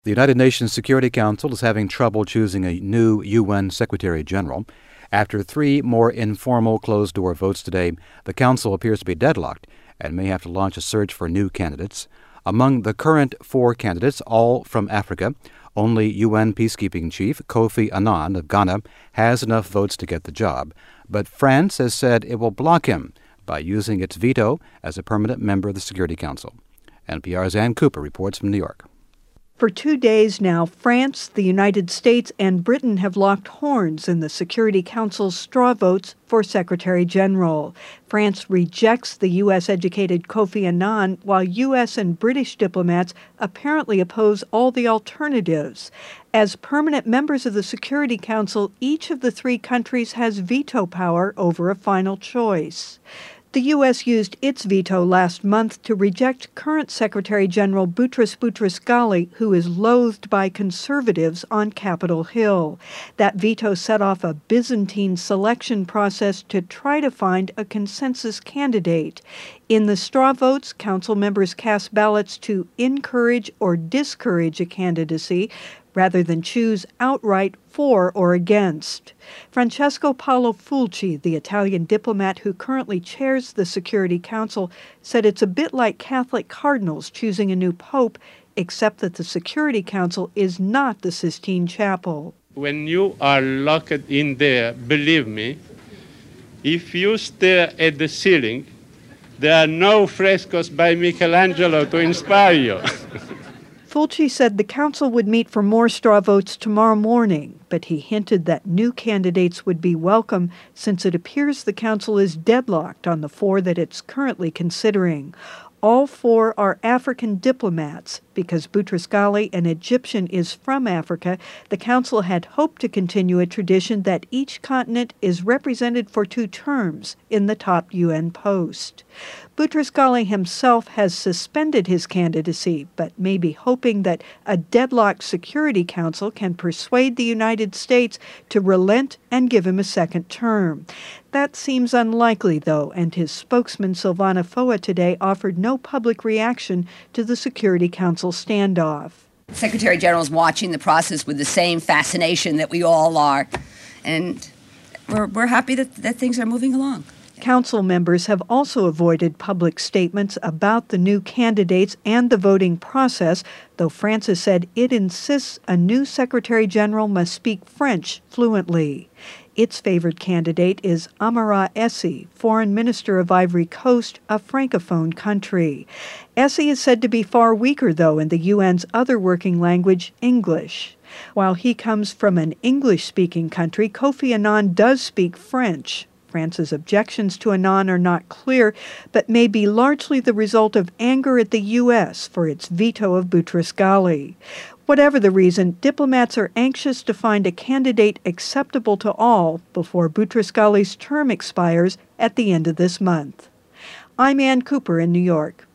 The United Nations Security Council is having trouble choosing a new UN Secretary General. After three more informal closed-door votes today, the Council appears to be deadlocked and may have to launch a search for new candidates. Among the current four candidates, all from Africa, only UN Peacekeeping Chief Kofi Annan of Ghana has enough votes to get the job. But France has said it will block him by using its veto as a permanent member of the Security Council. NPR's Ann Cooper reports from New York. For 2 days now, France, the United States, and Britain have locked horns in the Security Council's straw votes for Secretary General. France rejects the U.S.-educated Kofi Annan, while U.S. and British diplomats apparently oppose all the alternatives. As permanent members of the Security Council, each of the three countries has veto power over a final choice. The U.S. used its veto last month to reject current Secretary General Boutros Boutros-Ghali, who is loathed by conservatives on Capitol Hill. That veto set off a Byzantine selection process to try to find a consensus candidate. In the straw votes, council members cast ballots to encourage or discourage a candidacy, rather than choose outright for or against. Francesco Paolo Fulci, the Italian diplomat who currently chairs the Security Council, said it's a bit like Catholic cardinals choosing a new pope, except that the Security Council is not the Sistine Chapel. When you are locked in there, believe me, if you stare at the ceiling, there are no frescoes by Michelangelo to inspire you. Fulci said the council would meet for more straw votes tomorrow morning, but he hinted that new candidates would be welcome since it appears the council is deadlocked on the four that it's currently considering. All four are African diplomats. Because Boutros-Ghali, an Egyptian, is from Africa, the council had hoped to continue a tradition that each continent is represented for 2 terms in the top UN post. Boutros-Ghali himself has suspended his candidacy, but may be hoping that a deadlocked Security Council can persuade the United States to relent and give him a second term. That seems unlikely, though, and his spokesman Silvana Foa today offered no public reaction to the Security Council standoff. Secretary General is watching the process with the same fascination that we all are, and we're happy that things are moving along. Council members have also avoided public statements about the new candidates and the voting process, though France has said it insists a new Secretary General must speak French fluently. Its favored candidate is Amara Essi, Foreign Minister of Ivory Coast, a Francophone country. Essi is said to be far weaker, though, in the UN's other working language, English. While he comes from an English-speaking country, Kofi Annan does speak French. France's objections to Annan are not clear, but may be largely the result of anger at the U.S. for its veto of Boutros-Ghali. Whatever the reason, diplomats are anxious to find a candidate acceptable to all before Boutros-Ghali's term expires at the end of this month. I'm Ann Cooper in New York.